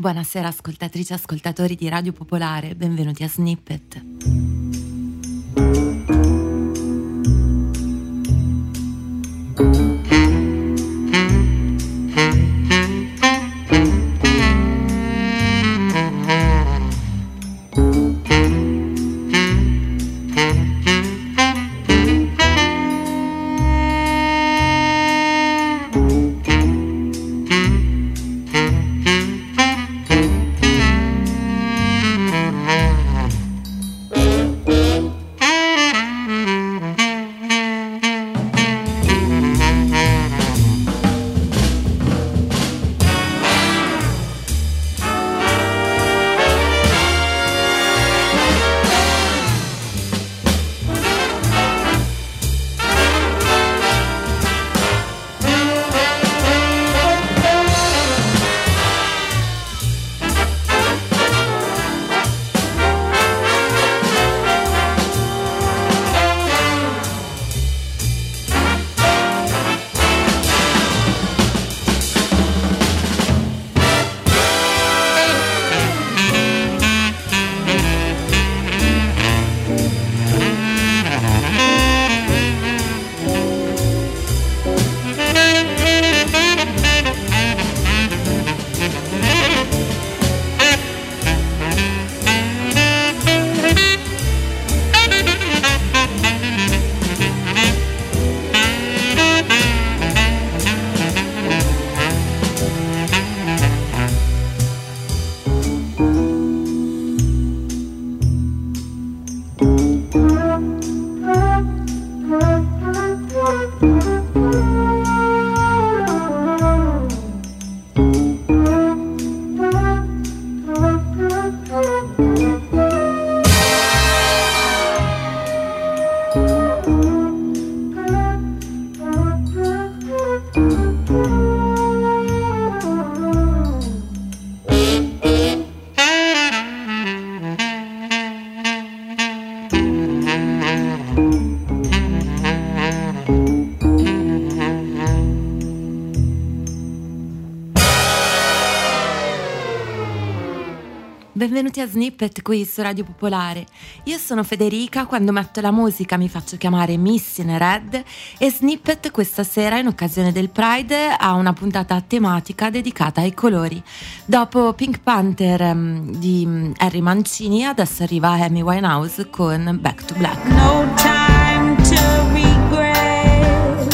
Buonasera ascoltatrici e ascoltatori di Radio Popolare, benvenuti a Snippet. Benvenuti a Snippet qui su Radio Popolare. Io sono Federica, quando metto la musica mi faccio chiamare Miss in Red e Snippet questa sera in occasione del Pride ha una puntata tematica dedicata ai colori. Dopo Pink Panther di Harry Mancini adesso arriva Amy Winehouse con Back to Black. No time to regret.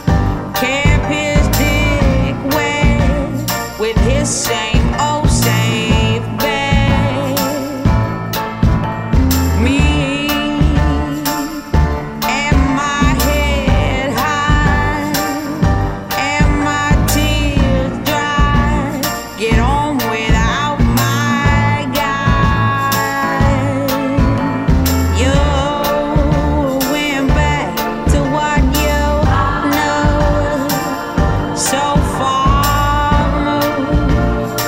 Kept his dick wet with his same old safe bet. Me and my head high and my tears dry. Get on without my guy. You went back to what you know. So far removed.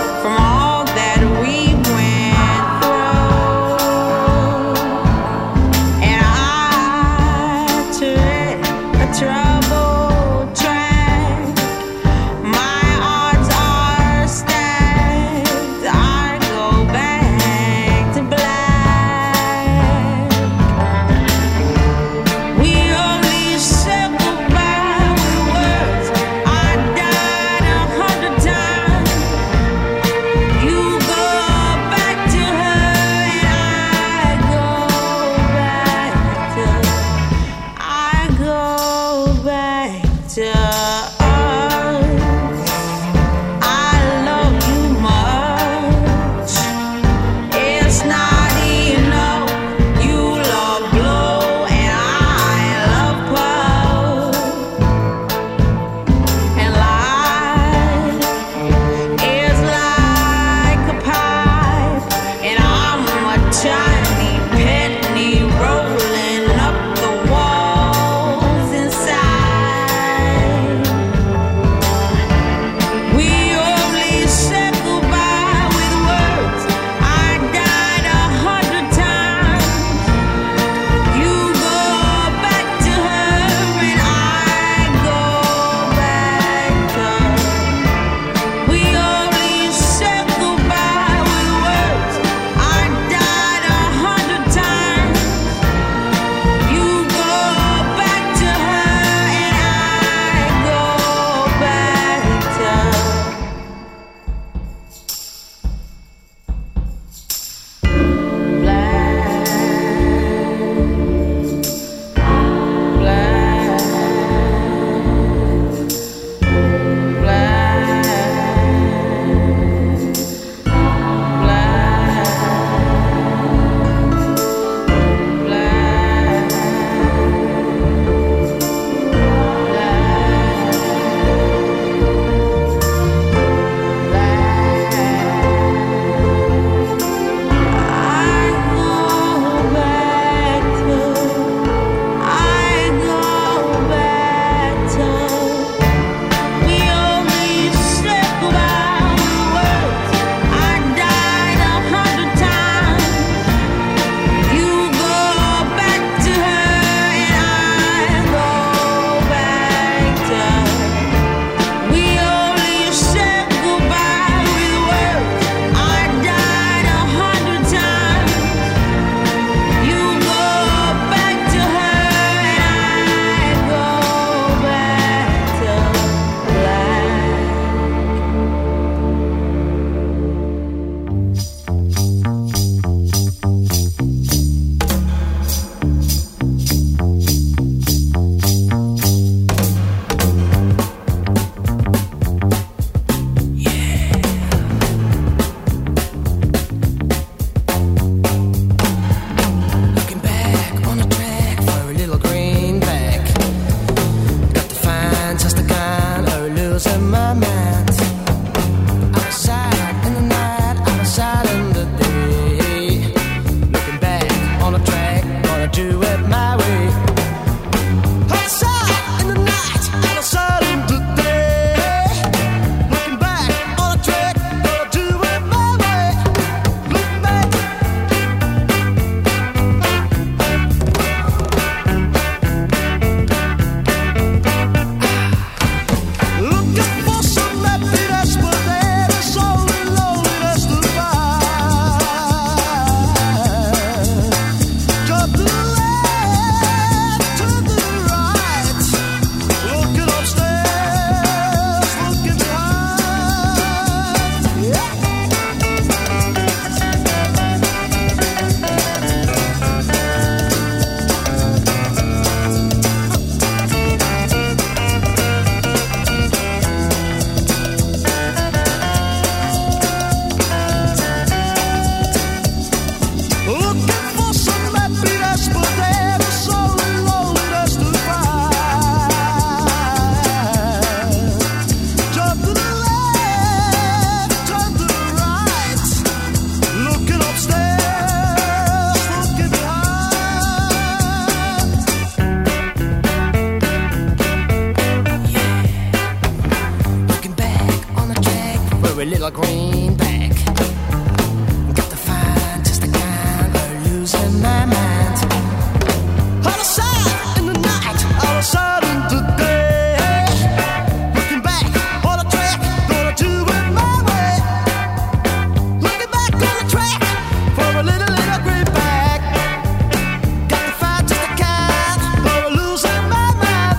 a little greenback. Got to find just the kind of losing my mind. Out of sight in the night, out of sight in the day. Looking back on the track, gonna do it my way. Looking back on the track for a little greenback. Got to find just the kind of losing my mind.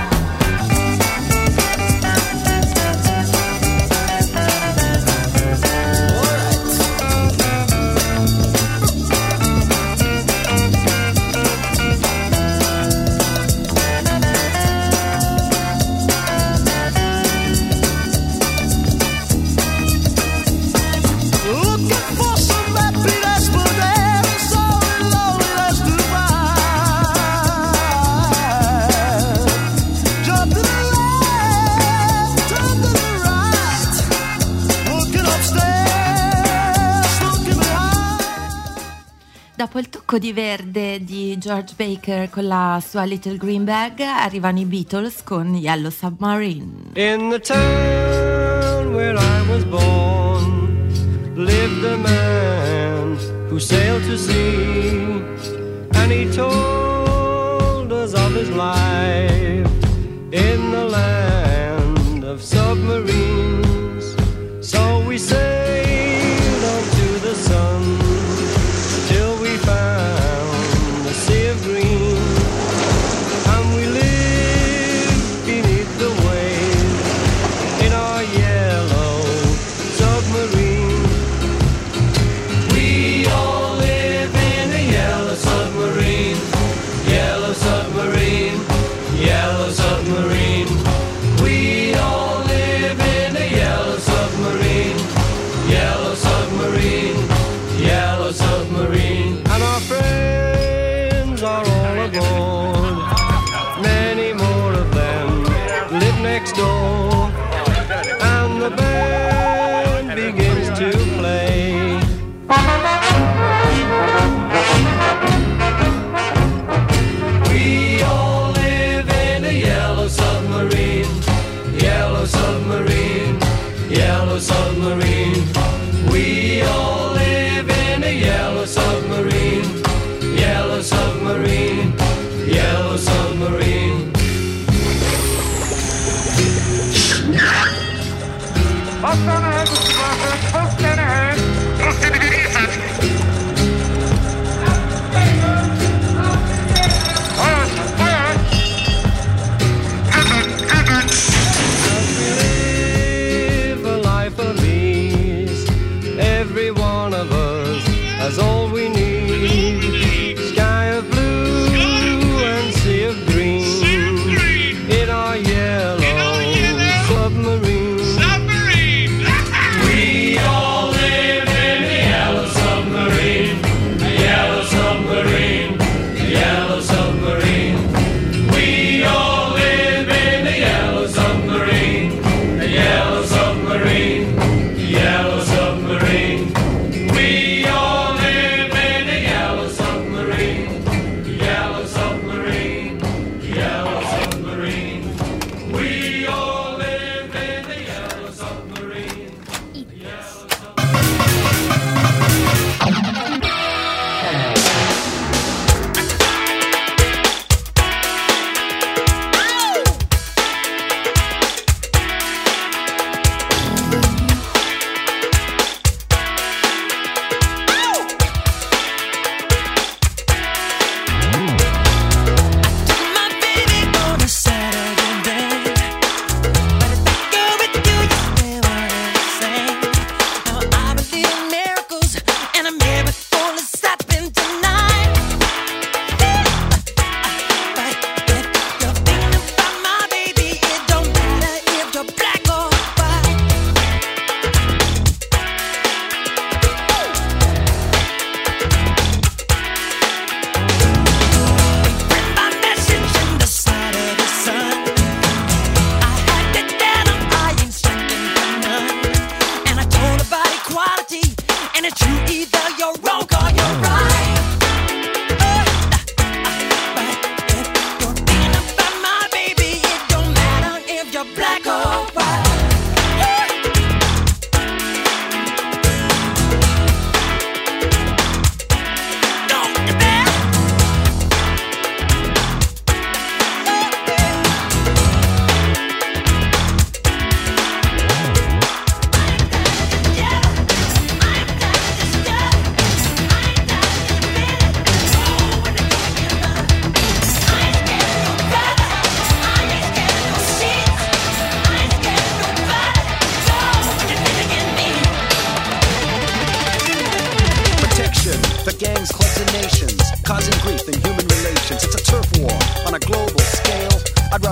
Looking for some happiness, but there is so loneliness to find. Jump to the left, turn to the right. Looking upstairs, looking behind. Dopo il tocco di verde di George Baker con la sua Little Green Bag, arrivano i Beatles con Yellow Submarine. In the town where I was born lived a man who sailed to sea, and he told us of his life in the land of submarines. So we sailed on to the sun till we found the sea of green, and we lived beneath the waves in our yellow submarine. We all live in a yellow submarine, yellow submarine, yellow submarine. We all live in a yellow submarine, yellow submarine, yellow submarine. And our friends are all aboard, many more of them live next door, and the band begins to play. We all live in a yellow submarine, yellow submarine, yellow submarine. We all live in a yellow submarine, yellow submarine, yellow submarine. Live a life of ease. Every one of us has all we need. Sky of blue and sea of green in our yellow submarine. We all live in a yellow submarine, a yellow submarine, a yellow submarine. We all live in a yellow submarine, a yellow submarine, a yellow submarine. We all live in a yellow submarine, yellow submarine, yellow submarine. We all live in a yellow submarine, yellow My baby on a Saturday day, but if I go with you, you stay what I say. Now I believe in miracles, and a miracle is happening tonight. But if you're thinking about my baby, it don't matter if you're black or white. My message in the side of the sun. I had it down, I ain't second to none. And I told about equality, and it's true, either you're wrong or you're right. But if you're thinking about my baby, it don't matter if you're black or white.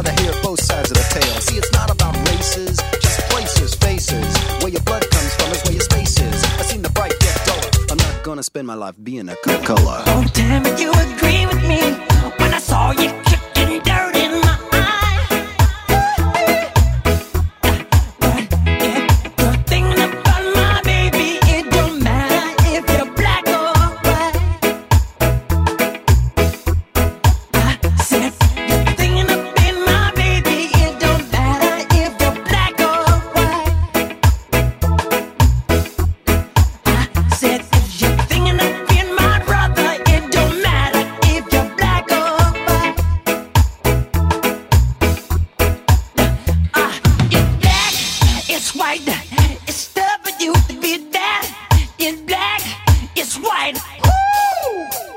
rather hear both sides of the tale. See, it's not about races, just places, faces. Where your blood comes from is where your space is. I've seen the bright get duller. I'm not gonna spend my life being a color. Oh, damn it, you agree with me when I saw you kicking dirt in my eye. But if you're thinking about my baby, it don't matter if you're black or white. I said, you're thinking about my baby, it don't matter if you're black or white. I said, if you're thinking of being my brother, it don't matter if you're black or white. It's black, it's white, it's tough for you to be that. It's black, it's white. Woo!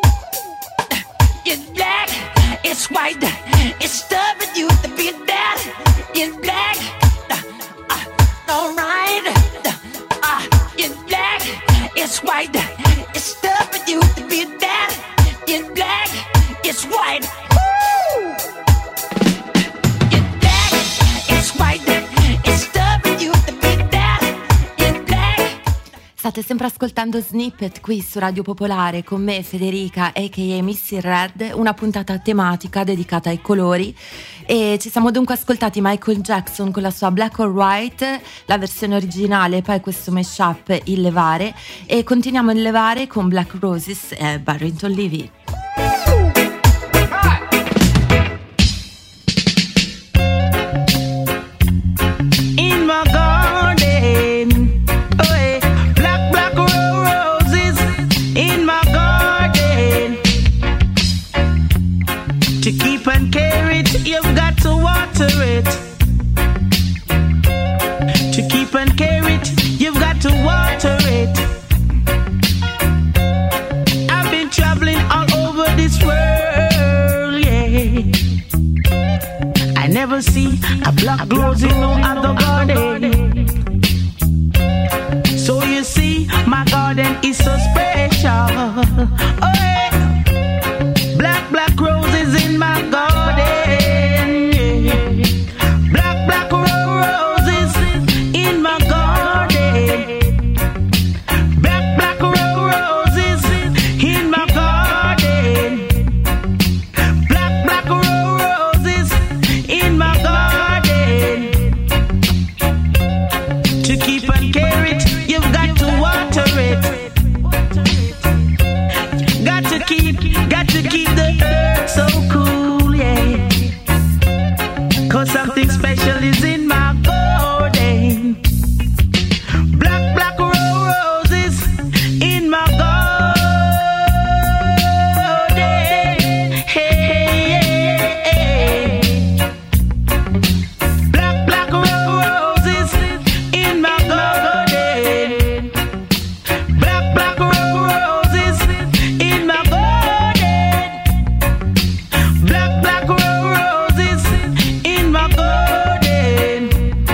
It's black, it's white, it's tough for you to be that. It's black, alright. It's black, it's white, it's tough for you to be that. It's black, it's white. Woo! It's black, it's white, it's tough for you to be that. It's black. State sempre ascoltando Snippet qui su Radio Popolare con me Federica a.k.a. Missy Red, una puntata tematica dedicata ai colori, e ci siamo dunque ascoltati Michael Jackson con la sua Black or White, la versione originale, poi questo mashup Il Levare, e continuiamo il Levare con Black Roses e Barrington Levy. In my garden, oh yeah, black, black roses in my garden. To keep and care it, you've got to water it. To keep and care it, you've got to water it. I've been traveling all over this world, yeah. I never see a black rose in no other garden. So you see, my garden is so special. Oh yeah. Black, black roses in my garden. Yeah. Black, black roses in my garden. Black, black roses in my garden. Black, black roses in my garden. To keep and care it, you've got to water it. Got to keep the earth so cool, yeah. 'Cause something special is in my garden. Black, black roses in my garden. Hey. Black, black roses in my garden. Black, black roses in my garden. Black, black roses in my garden.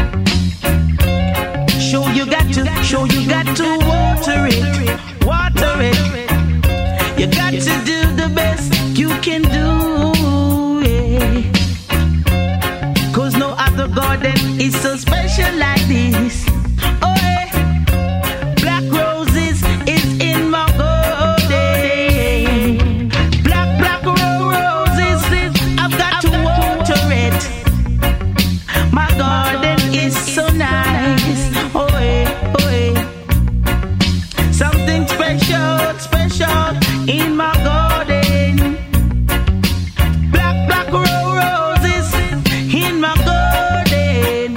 Show you got to water it, water it. You got to do the best you can do, yeah. 'Cause no other garden is so special like this. Oh, yeah. Black roses is in my garden. Black, black roses, I've got to water it. My garden is so nice. Oh, yeah, oh, yeah. Something special, special in my garden. Black, black roses in my garden.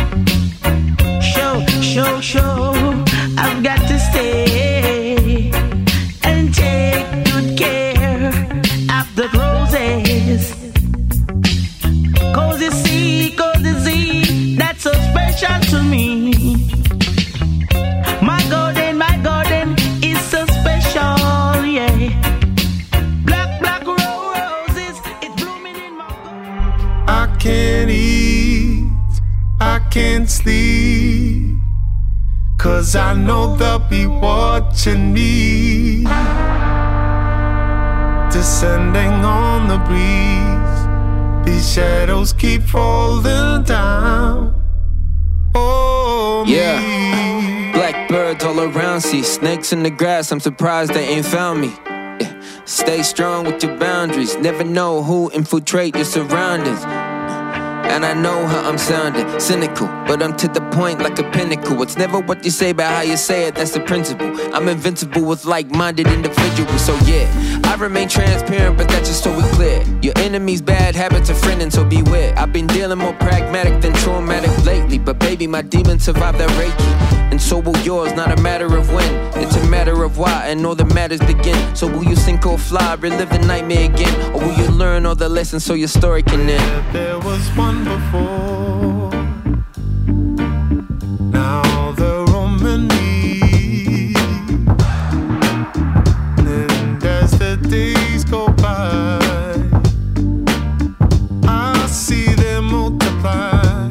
Show, I've got to stay and take good care of the roses. 'Cause you see, that's so special to me. My garden is so special, yeah. Black, black roses, it's blooming in my garden. I can't eat, I can't sleep, 'cause I know they'll be watching me. Descending on the breeze, These shadows keep falling down. Oh, yeah. me. Blackbirds all around, see snakes in the grass. I'm surprised they ain't found me. Yeah. Stay strong with your boundaries. Never know who infiltrate your surroundings. And I know how I'm sounding, cynical, but I'm to the point like a pinnacle. It's never what you say, but how you say it, that's the principle. I'm invincible with like-minded individuals, so yeah, I remain transparent, but that's just so we clear. Your enemy's bad habits are friending, so beware. I've been dealing more pragmatic than traumatic lately, but baby, my demons survived that Reiki. And so will yours, not a matter of when, it's a matter of why, and all the matters begin. So will you sink or fly, relive the nightmare again, or will you learn all the lessons so your story can end? There was one before. Now the Roman me. And as the days go by, I see them multiply.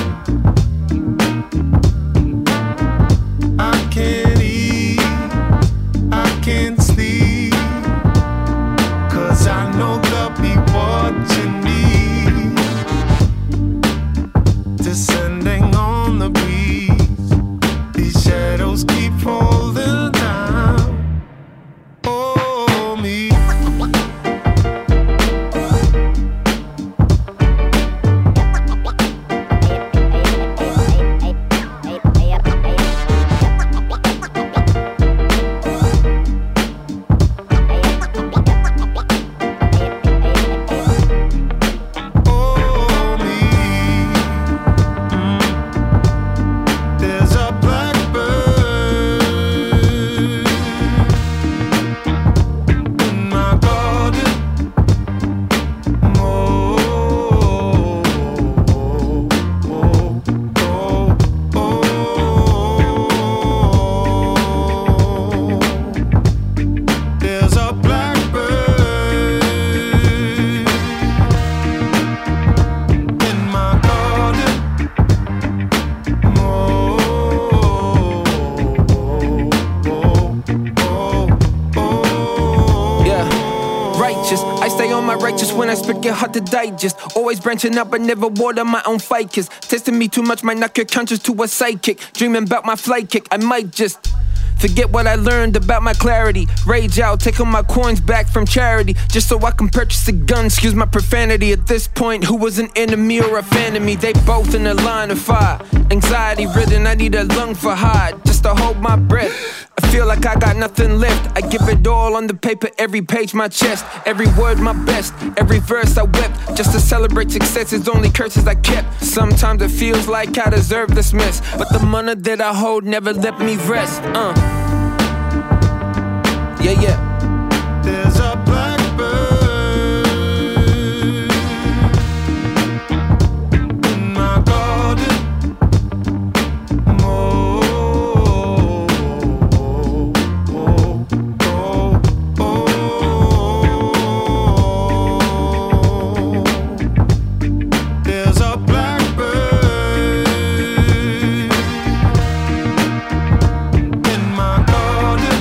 I can't eat, I can't sleep, 'cause I know they'll be watching me. Descending on the breeze, these shadows keep falling down. Oh, me. When I speak it hard to digest. Always branching out but never water my own ficus. Testing me too much might knock your conscience to a psychic. Dreaming about my flight kick, I might just forget what I learned about my clarity. Rage out, taking my coins back from charity, just so I can purchase a gun. Excuse my profanity at this point. Who was an enemy or a fan of me? They both in a line of fire. Anxiety ridden, I need a lung for hide, just to hold my breath. I feel like I got nothing left. I give it all on the paper, every page my chest, every word my best, every verse I wept, just to celebrate success. It's only curses I kept. Sometimes it feels like I deserve this mess, but the money that I hold never let me rest. Yeah, yeah. There's a blackbird in my garden. There's a blackbird in my garden.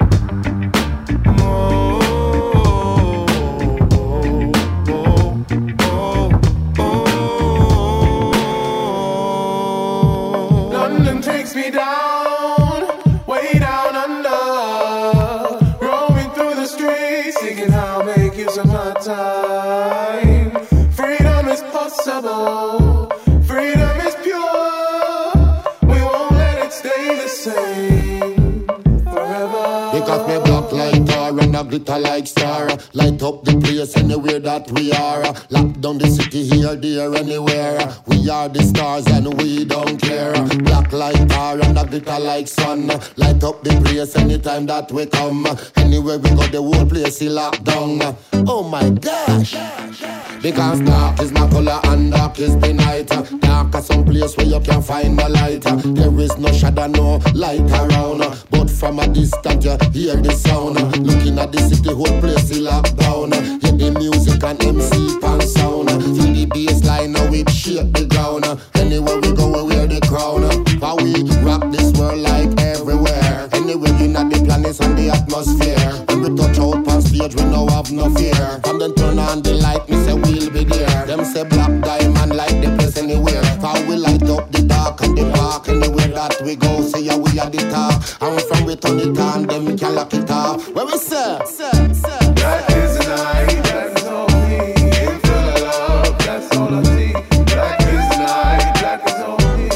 London takes me down, way down under, roaming through the streets, thinking how I'll make use of my time. Freedom is possible, freedom is pure, we won't let it stay the same forever. Because me black like tar and a glitter like star. Light up the place anywhere that we are. Lock down the city here, there, anywhere. We are the stars and we don't care. Black like tar and a glitter like sun. Light up the place anytime that we come. Anywhere we go, the whole place is locked down. Oh my gosh. Because dark is my color and dark is the night. Dark is some place where you can find no light. There is no shadow, no light around. But from a distance you hear the sound. Looking at the city, whole place is locked down. Hear the music and MC pan sound. Feel the bass line, now it shake the ground. Anywhere we go, we wear the crown. For we rock this world like everywhere. Anywhere in the planets and the atmosphere. When we touch out on stage, we no have no fear. Come then turn on the light, me say we'll be there. Them we go, say yeah, we are the top. And from we turn it on, then we can lock it off. Where we say? Black is the night, black is on me. In full of love, that's all I see. Black is the night, black is on me.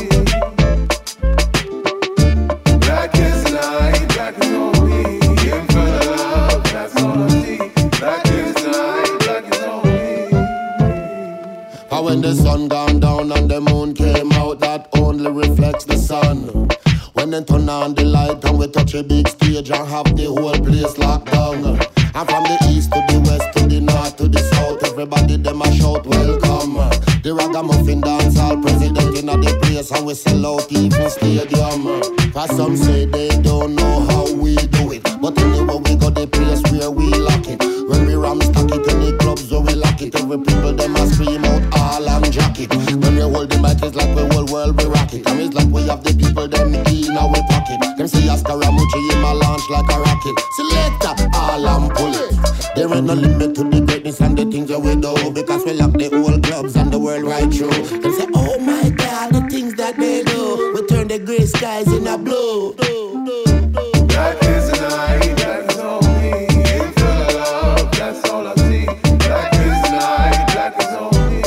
Black is the night, black is on me. In full of love, that's all I see. Black is the night, black is on me. And when the sun gone down and the moon came out, that only reflects the sun. When they turn on the light and we touch a big stage and have the whole place locked down. And from the east to the west to the north to the south, everybody them a shout welcome. The ragamuffin dance all president in the place and we sell out even stadium. For some say they don't know how we do it, but anyway we got the place where we lock it. When we ram stack it in the clubs where we lock it, every people them a scream out all and jacket. When we hold the mic it's like the whole world we rock it. And it's like we have the people them in our pocket. Them say Askaramuchi in my launch like a rocket. Selector all and pull it. There ain't no limit to the greatness and the things that we do, because we lock the whole clubs and the world right through. Them say oh my God, the things that they do, we turn the grey skies in a blue. Black is the night, black is on me. In full of love, that's all I see. Black is the night, black is on me.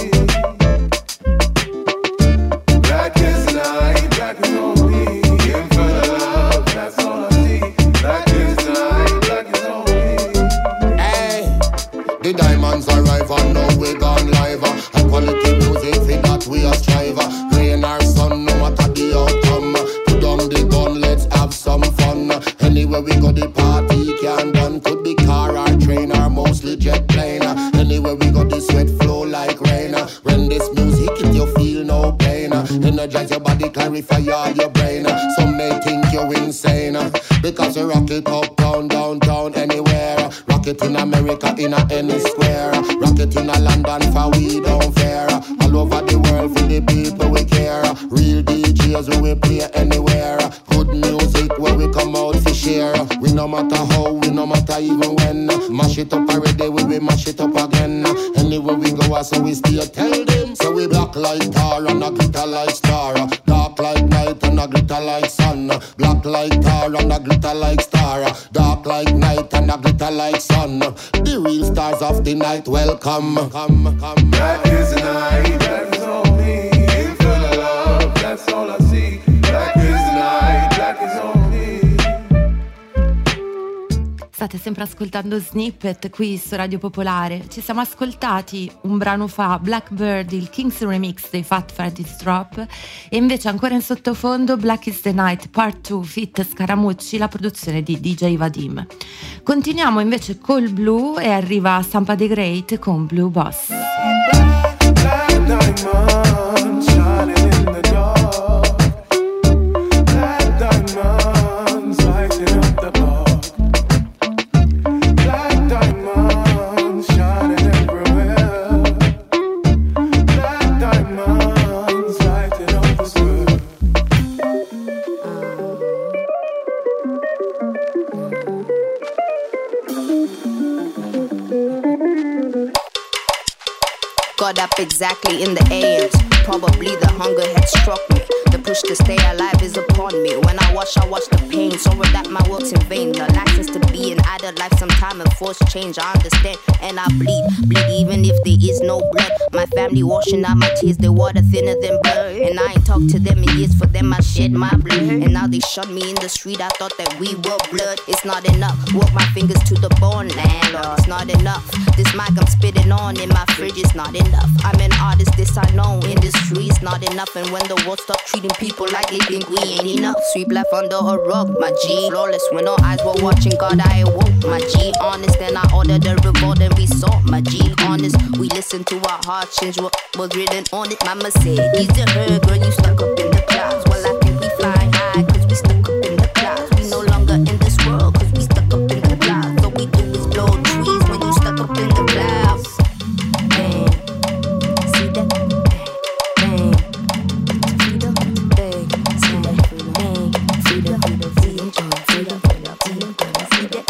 Black is the night, black is on me. In full of love, that's all I see. Black is the night, black is on me. Hey, the diamonds arrive and now we gone live. High quality music for that we a strive. Rain or sun, no matter the outcome. Put down the gun, let's have some fun. Anywhere we go the party can done. Could be car or train or mostly jet plane. Anywhere we go the sweat flow like rain. When this music hit you feel no pain. Energize your body, clarify all your brain. Some may think you're insane, because you rock it up, down, downtown, anywhere. Rock it in America, in any square. Rock it in London, for we don't fear. All over the world for the people we care. Real DJs who we play anywhere. Good music where we come out to share. We no matter how, we no matter even when. Mash it up already, we will mash it up again. Anywhere we go, so we still tell them. So we black like tar and a glitter like star. Dark like night and a glitter like sun. Black like tar and a glitter like star. Dark like night and a glitter like sun. The real stars of the night, welcome. Black is the night, black is on me. In full of love, that's all I see. Black is the night, black is on me. State sempre ascoltando Snippet qui su Radio Popolare. Ci siamo ascoltati un brano fa, Blackbird, il Kings remix dei Fat Freddy's Drop, e invece ancora in sottofondo Black is the Night Part 2 feat Scaramucci, la produzione di DJ Vadim. Continuiamo invece col blu e arriva Sampa the Great con Blue Boss. Black diamond shining in the dark. Black diamonds lighting up the park. Black diamonds shining everywhere. Black diamonds lighting up the square. Got up exactly in the AM. Probably the hunger had struck me. The push to stay alive is upon me. When I watch the pain. Sorry that my work's in vain. The license to be an adult life sometime and force change. I understand and I bleed even if there is no blood. My family washing out my tears, they water thinner than blood. And I ain't talked to them in years, for them I shed my blood. And now they shot me in the street, I thought that we were blood. It's not enough, work my fingers to the bone, landlord. It's not enough, this mic I'm spitting on in my fridge is not enough. I'm an artist, this I know, industry is not enough. And when the world stop treating people like they think we ain't enough, sweep left under a rug, my G. Flawless when all eyes were watching, God I awoke, my G. Honest, and I ordered a revolt and we saw, my G. Honest, we listened to our hearts change what was written on it. Mama said, he's a her, girl, you stuck up in the clouds. Well, I think we flying high, cause we stuck up in the clouds. We no longer in this world, cause we stuck up in the clouds. All we do is blow trees when you stuck up in the clouds. Bang, see that? Bang, freedom, bang, see that? Bang, freedom, freedom, freedom, freedom, freedom, see that?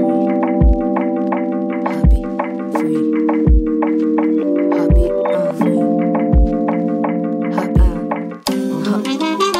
Happy, free. Happy, free. Happy,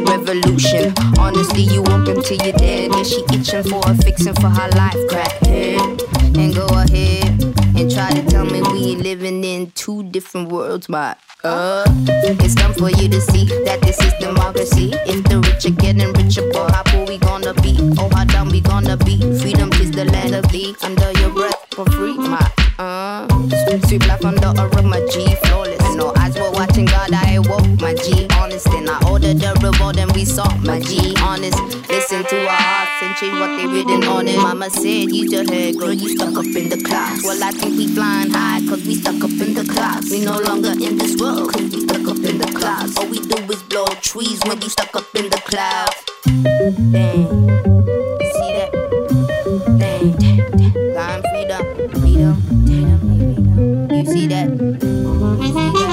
revolution. Honestly, you walk until you're dead. Yeah, she itching for a fixing for her life. Crackhead, and go ahead and try to tell me we living in two different worlds, but it's time for you to see that this is democracy. If the rich are getting richer, boy, how poor we gonna be? Oh, how dumb we gonna be? Freedom is the land of thee. Under your breath for free, my sweet life under a rug, my G, flawless. No eyes were watching God, I woke my G, honest. And I ordered the reward and we saw my G, honest. Listen to our hearts and change what they written on it. Mama said, use your head, girl, you stuck up in the clouds. Well, I think we flying high, cause we stuck up in the clouds. We no longer in this world, cause we stuck up in the clouds. All we do is blow trees when we stuck up in the clouds. Dang, you see that? Dang, flying freedom, freedom, freedom. You see that? You see that?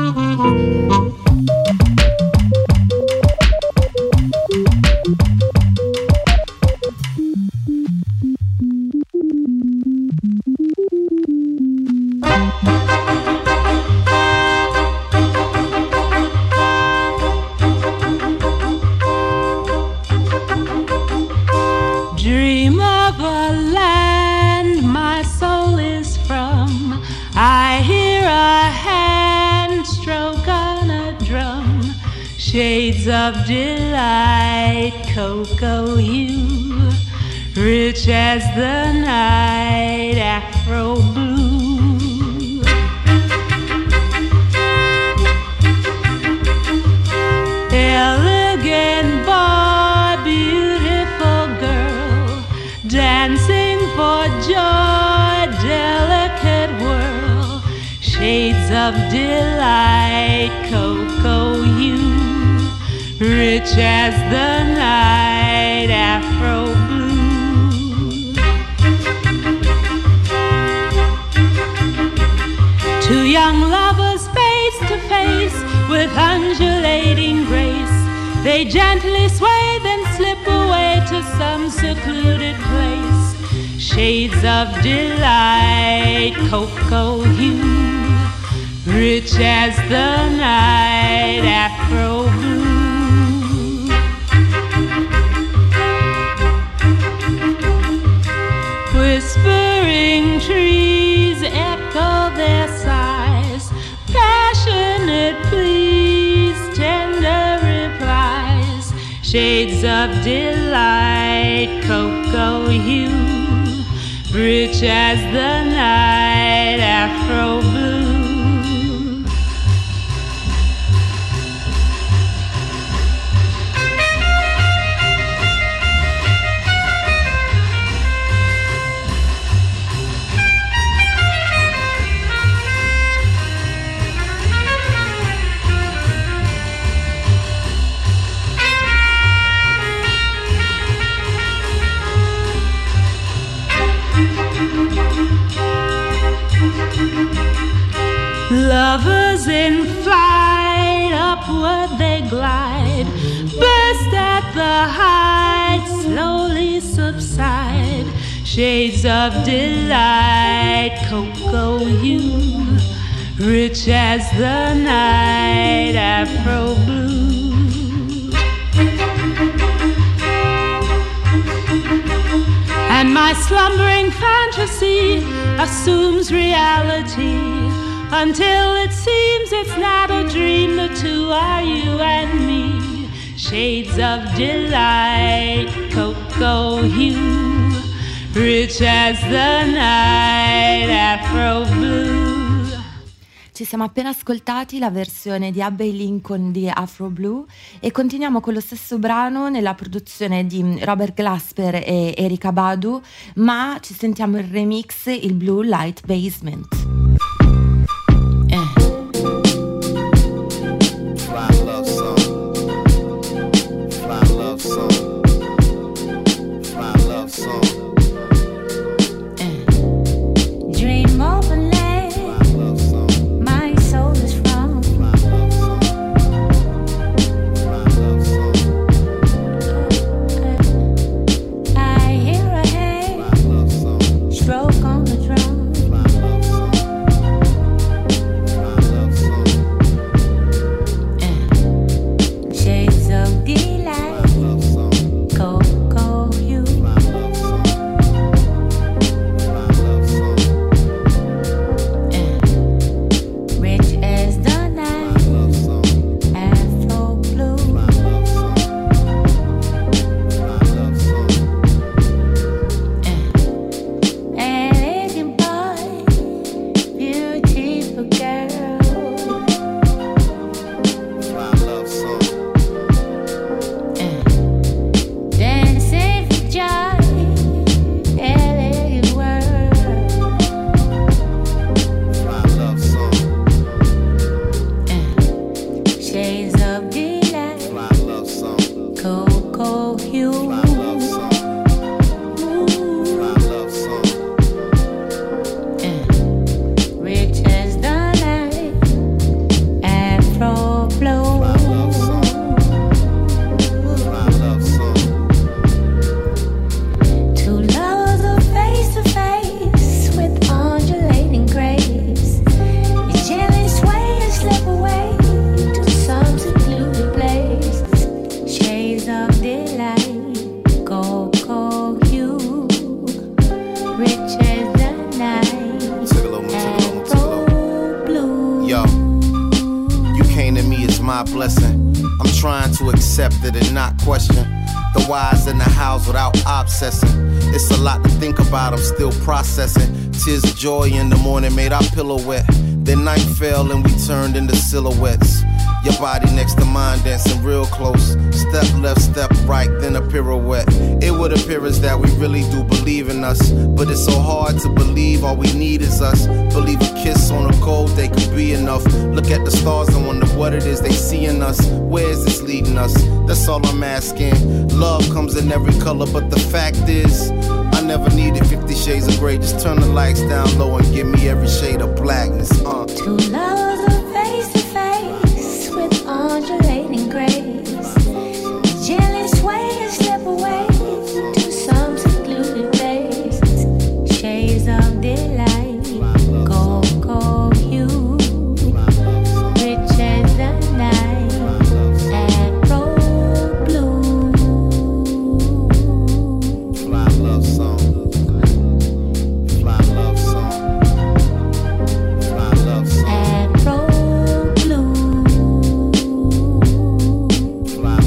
Dream of a land my soul is from. I hear a hand stroke on a drum. Shades of delight, cocoa hue, rich as the night, afro blue. Elegant boy, beautiful girl, dancing for joy, delicate whirl. Shades of delight, cocoa hue, rich as the night, afro blue. Two young lovers face to face with undulating grace. They gently sway, then slip away to some secluded place. Shades of delight, cocoa hue, rich as the night, afro blue. Whispering trees echo their sighs, passionate pleas, tender replies. Shades of delight, cocoa hue, rich as the night, afro blue. Lovers in flight, upward they glide, burst at the height, slowly subside. Shades of delight, cocoa hue, rich as the night, afro blue. And my slumbering fantasy assumes reality, until it seems it's not a dream. The two are you and me. Shades of delight, cocoa hue, rich as the night, afro blue. Ci siamo appena ascoltati la versione di Abbey Lincoln di Afro Blue e continuiamo con lo stesso brano nella produzione di Robert Glasper e Erykah Badu, ma ci sentiamo il remix, il Blue Light Basement. Dream of a land my soul is from. I hear a hand stroke on the drum. Shades of deep cocoa hue. Rich as the night, afro blow. Two lovers are face to face with undulating grace. You gently sway and slip away to some secluded place. Shades of delight, cocoa hue, rich as the night, afro blue. Yo, you came to me as my blessing. I'm trying to accept it and not question. The whys in the house without obsessing. It's a lot to think about, I'm still processing. Tears of joy in the morning made our pillow wet. Then night fell and we turned into silhouettes. Your body next to mine dancing real close. Step left, step right, then a pirouette. It would appear as that we really do believe in us. But it's so hard to believe all we need is us. Believe a kiss on a cold day could be enough. Look at the stars and wonder what it is they see in us. Where is this leading us? That's all I'm asking. Love comes in every color, but the fact is I never needed 50 shades of gray. Just turn the lights down low and give me every shade of blackness. Two lovers are face to face with undulating grace. Gently sway and slip away to some secluded place. Shades of delight, cocoa hue, rich as the night, afro blue. Fly love song. Fly love song. Fly love song. Afro blue. Fly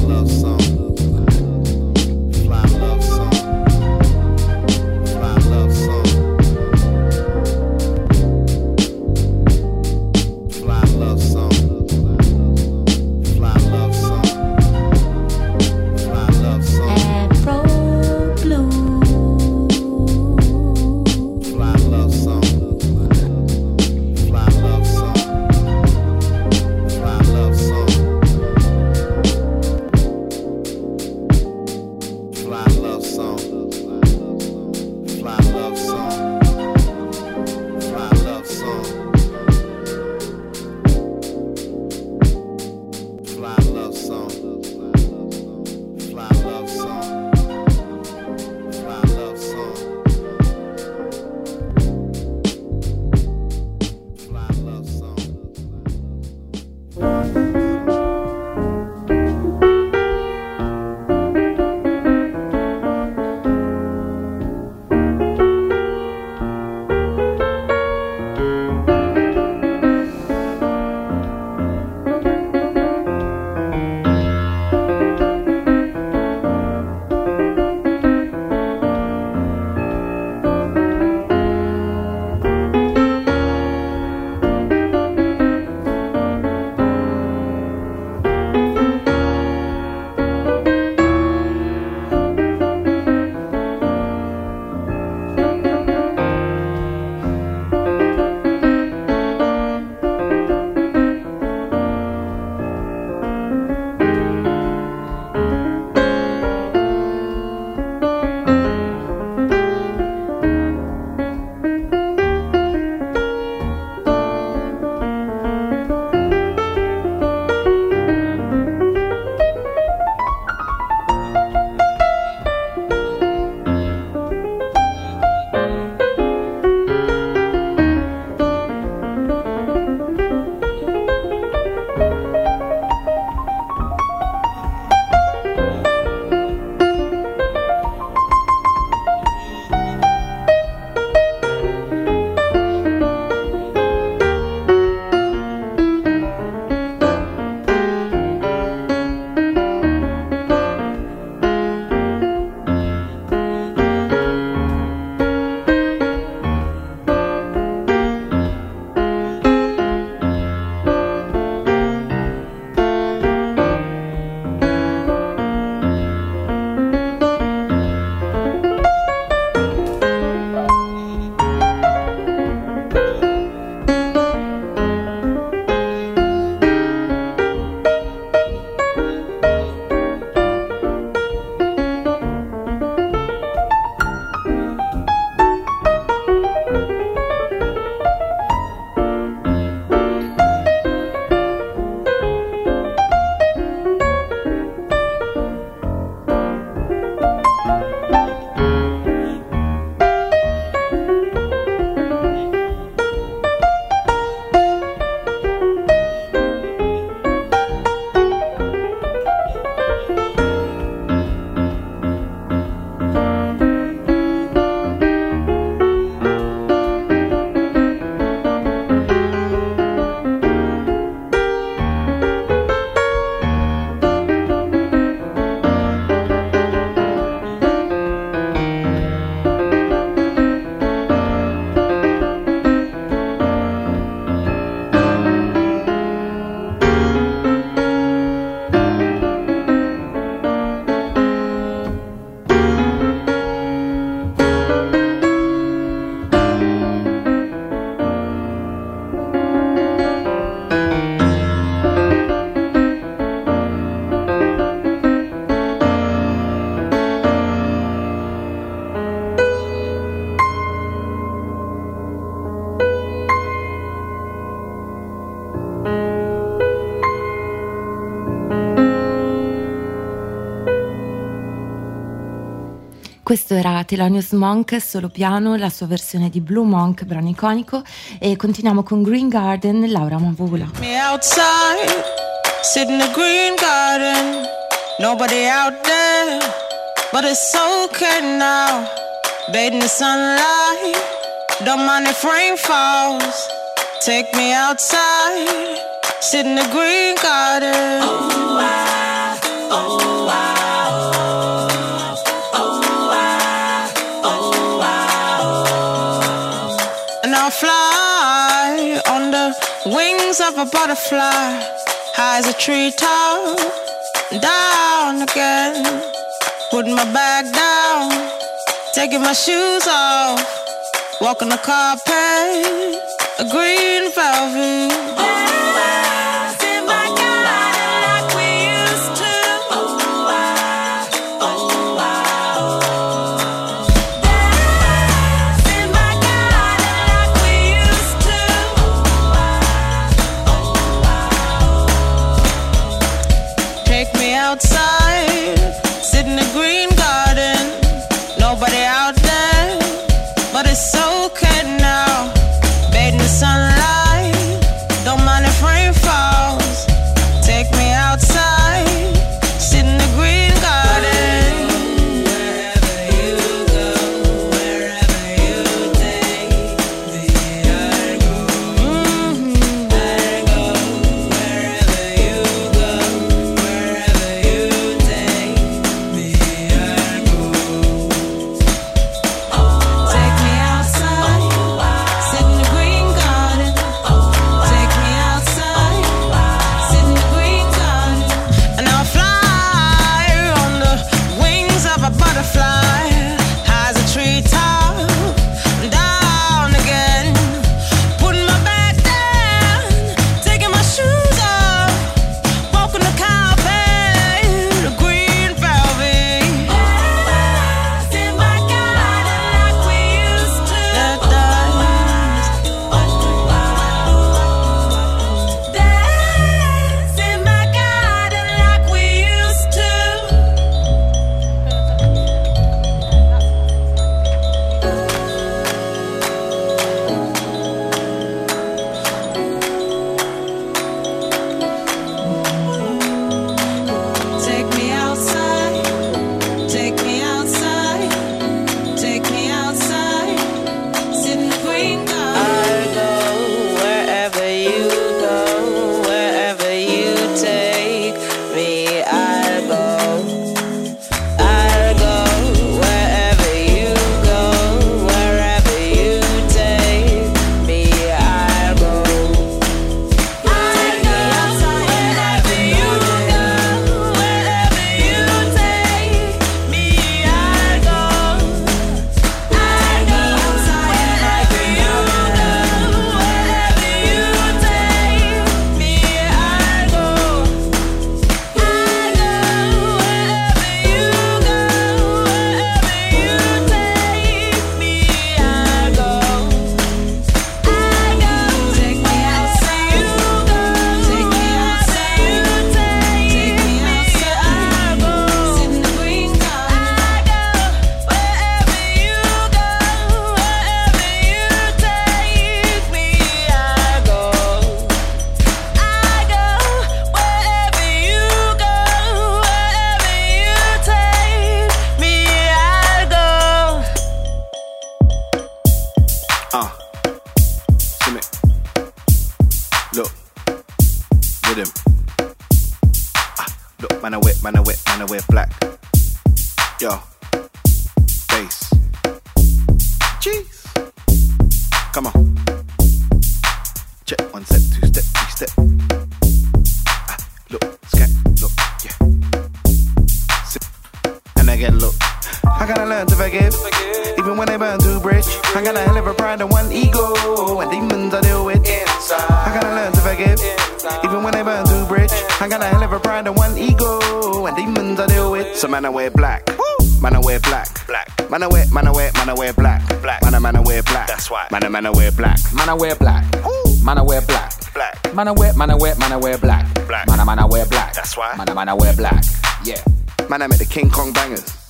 Questo era Thelonious Monk, solo piano, la sua versione di Blue Monk, brano iconico, e continuiamo con Green Garden, Laura Mavula. Me outside, sit in the green garden, nobody out there, but it's okay now. Bathe in the sunlight, don't mind if rain falls. Take me outside, sit in the green garden. Oh, I, oh, I. Fly on the wings of a butterfly, high as a treetop, down again. Put my bag down, taking my shoes off, walking the carpet, a green velvet. Outside, sit in the green garden, nobody out there, but it's okay now. Bathe in the sunlight, don't mind if rain falls. Take me outside, sit in the green garden. Wherever you go, wherever you take me, I go. I go wherever you go. Man, I wear black. Yo, bass. Jeez. Come on. Check 1 step, 2 step, 3 step. Look, scat, look, yeah. Sip. And again, look. I gotta learn to forgive, even when they burn too bridge. I got a hell of a pride and one ego, and demons I deal with inside. I gotta learn to forgive, even when they burn too bridge. I got a hell of a pride and one ego, and demons I deal with. So man, I wear black. Man, I wear black. Man, I wear black. Man, I wear black. That's why. Man, I wear black. Man, I wear black. Man, I wear black. Man, I wear black. Man, I wear black. That's why. Man, I wear black. Yeah. Man, I make the King Kong bangers.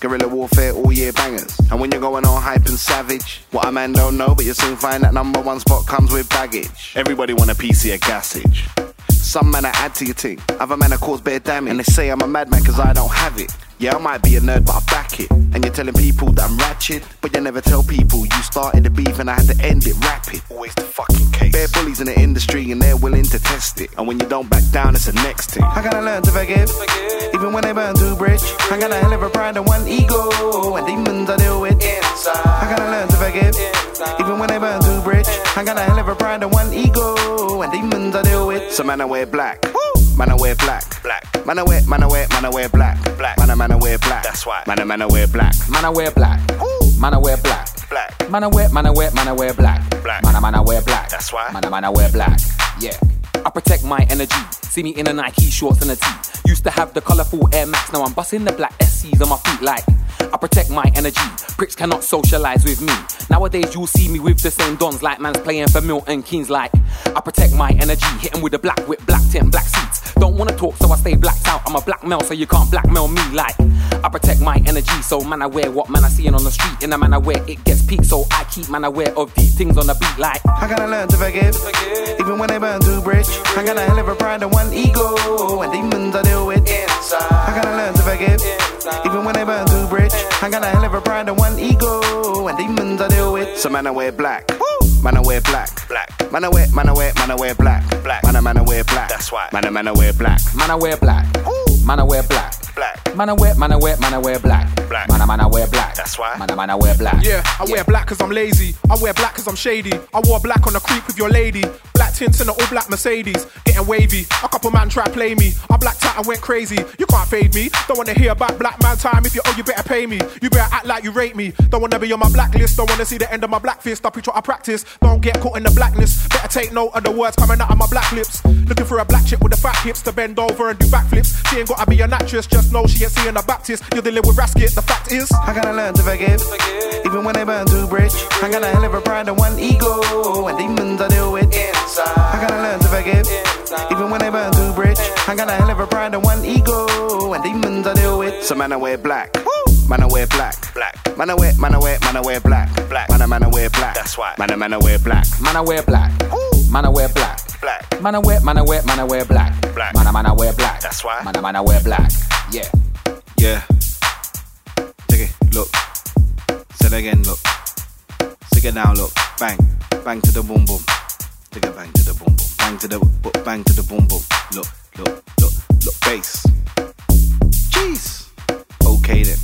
guerrilla warfare, all year bangers. And when you're going all hype and savage, what a man don't know, but you'll soon find that number one spot comes with baggage. Everybody want a piece of your gassage. Some man I add to your team, other man I cause bare damage. And they say I'm a madman cause I don't have it. Yeah, I might be a nerd, but I back it. And you're telling people that I'm ratchet, but you never tell people you started the beef and I had to end it rapid. Always the fucking case. Bare bullies in the industry and they're willing to test it. And when you don't back down, it's the next thing. I gotta learn to forgive, even when they burn too bridge. I got a hell of a pride and one ego, and demons I deal with inside. I gotta learn to forgive, even when they burn too bridge. I got a hell of a pride and one ego, and demons I deal with. So man, I wear black. Man, I wear black. Black. Man, I wear black. Black. Man, I wear black. That's why. Man, I wear black. Man, I wear black. Man, I wear black. Black. Man, I wear black. Black. Man, I wear black. That's why. Man, I wear black. Yeah. I protect my energy. See me in a Nike shorts and a tee. Used to have the colourful Air Max. Now I'm busting the black SCs on my feet like. I protect my energy. Pricks cannot socialise with me. Nowadays you'll see me with the same dons like man's playing for Milton Keynes like. I protect my energy. Hitting with a black whip, black tint, black seats. Don't wanna talk so I stay blacked out. I'm a black male so you can't blackmail me like. I protect my energy. So man I wear what man I seeing on the street. In a man I wear it gets peaked. So I keep man aware of these things on the beat like. I gotta learn to forgive, even when they burn too bridge. I got a hell of a pride and one ego, and demons I deal with inside. I gotta learn to forgive, even when they burn too bridge. I got a hell of a pride and one ego, and demons I deal with. So man I wear black. Man I wear black. Black. Man I wear black. Black. Man I wear black. That's why. Man I wear black. Man I wear black. Man I wear black. Black. Man I wear black. Black. Man I wear black. That's why. Man I wear black. Yeah, I wear black cause I'm lazy. I wear black cause I'm shady. I wore black on the creep with your lady. Black tints in an all black Mercedes. Getting wavy. A couple man try to play me. I blacked out and went crazy. You can't fade me. Don't wanna hear about black man time. If you owe, you better pay me. You better act like you rate me. Don't wanna be on my blacklist. Don't wanna see the end of my black fist. I preach what I practice. Don't get caught in the blackness. Better take note of the words coming out of my black lips. Looking for a black chick with the fat hips to bend over and do backflips. She ain't gotta be an actress. Just know she ain't seeing a Baptist. You're dealing with Rasket. The fact is, I gotta learn to forgive, even when they burn too bridge. I got a hell of a pride and one ego, and demons I deal with inside. I gotta learn to forgive, even when they burn too bridge. I got a hell of a pride and one ego, and demons I deal with. So man I wear black. Man I wear black. Black. Man I wear black. Black. Man I wear black. That's why. Man I wear black. Man I wear black. Man I wear black. Black. Man I wear black. Black. Man I wear black. That's why. Man I wear black. Yeah. Yeah. Take it. Look. Say it again. Look. Sing it now. Look. Bang. Bang to the boom boom. Take it bang to the boom boom. Bang to the boom boom. Look. Bass. Jeez. Okay then.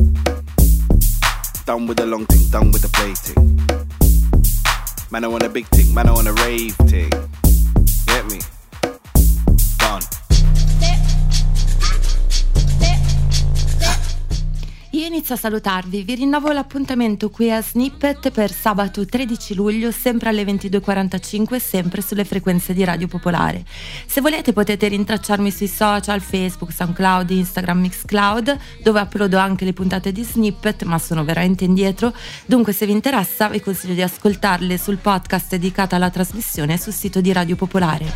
Done with the long thing, done with the play thing. Man, I want a big thing, man, I want a rave thing. Get me? Done. Io inizio a salutarvi, vi rinnovo l'appuntamento qui a Snippet per sabato 13 luglio, sempre alle 22:45, sempre sulle frequenze di Radio Popolare. Se volete potete rintracciarmi sui social, Facebook, SoundCloud, Instagram, Mixcloud, dove uploado anche le puntate di Snippet, ma sono veramente indietro. Dunque se vi interessa vi consiglio di ascoltarle sul podcast dedicato alla trasmissione sul sito di Radio Popolare.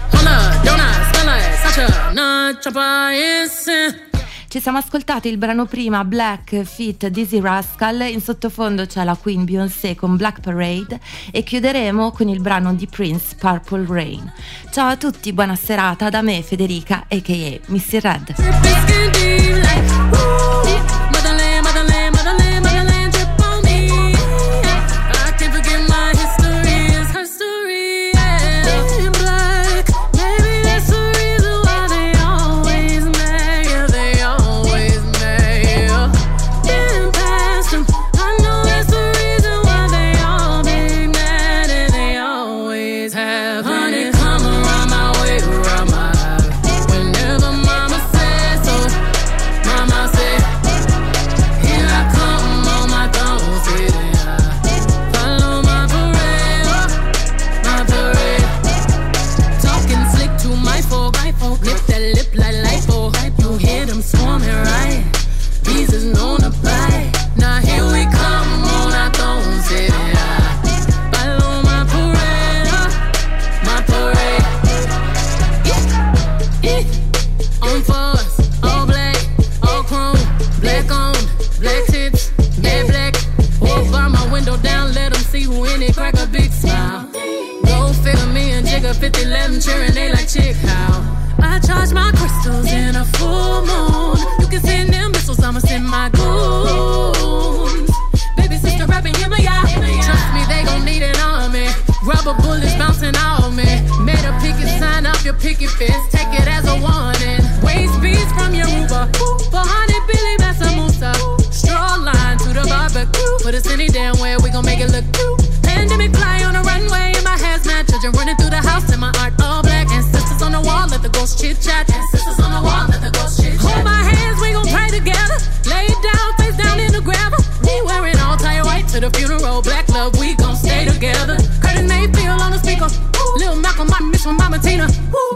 Ci siamo ascoltati il brano prima, Black feat. Dizzy Rascal, in sottofondo c'è la Queen Beyoncé con Black Parade e chiuderemo con il brano di Prince, Purple Rain. Ciao a tutti, buona serata da me Federica a.k.a. Missy Red. Mama say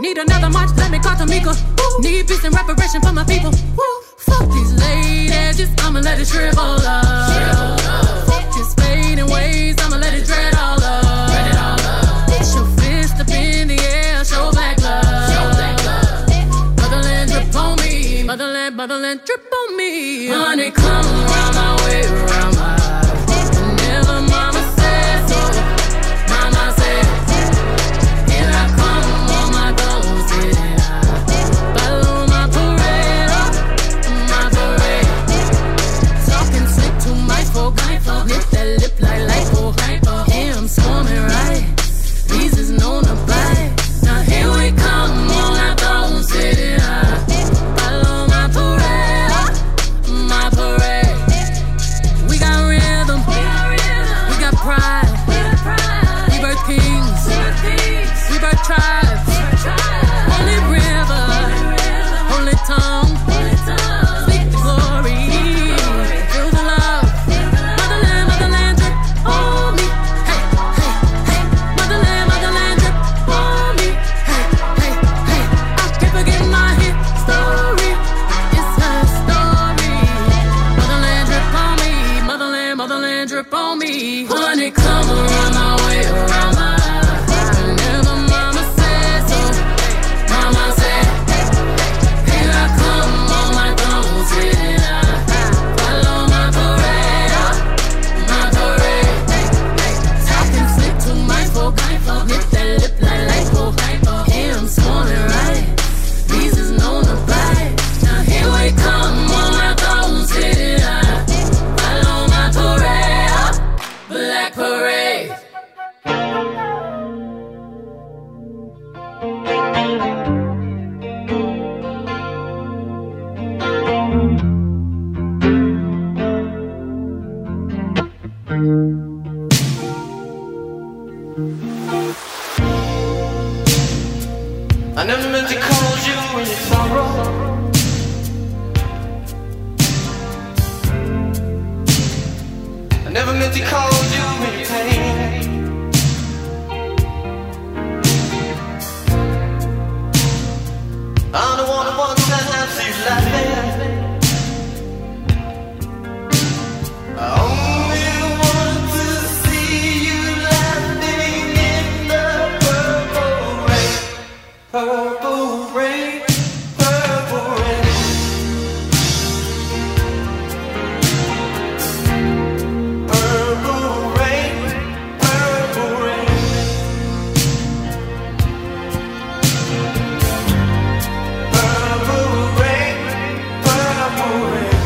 Need another march, let me call Tamika. Need peace and reparation for my people. Fuck these late edges, I'ma let it shrivel up. Fuck this fading ways, I'ma let it dread all up. Get your fist up in the air, show black love. Motherland drip on me, motherland drip on me. Honey, come around my way, around my house. Never mama said so. Mama said, here I come on my goals, and I follow my parade, my parade. Talking slick to my folk, nip that lip like lipo. Yeah, I'm swarming right. These is known to buy. Now here we come on our goals, and I follow my parade, my parade. We got rhythm, we got pride. We birth kings, we birth tribes. Only river, only tongue. Speak the glory, feel the love. Motherland, motherland drip on me. Hey, hey, hey. Motherland drip on me. Hey, hey, hey. I can't forget my hit story. It's her story. Motherland drip on me. Motherland drip on me. Honey, come around my way, around my house. Never mama said so. Mama said, here I come on my goals, and I follow my parade, my parade. Talking slick to my folk, nip that lip like lipo. Yeah, I'm swarming right. These is known to buy. Now here we come on my goals, and I follow my parade, black parade. I never meant to call you in your sorrow. I never meant to call you in your pain. I'm the one who wants that see you laughing. I only want to see you laughing in the purple rain. Purple rain, purple rain. Purple rain, purple rain. Purple rain, purple rain.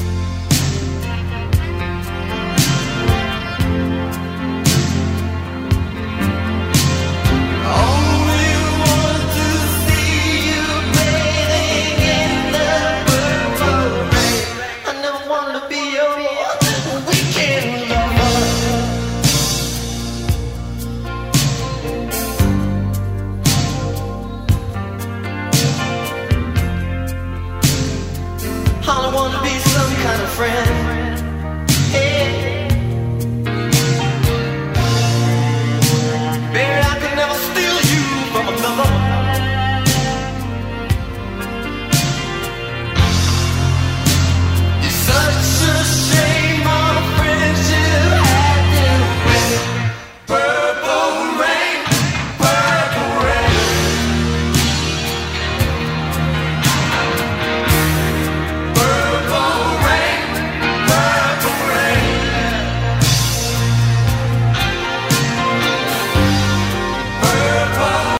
Only want to see you bathing in the purple rain. I never wanna be your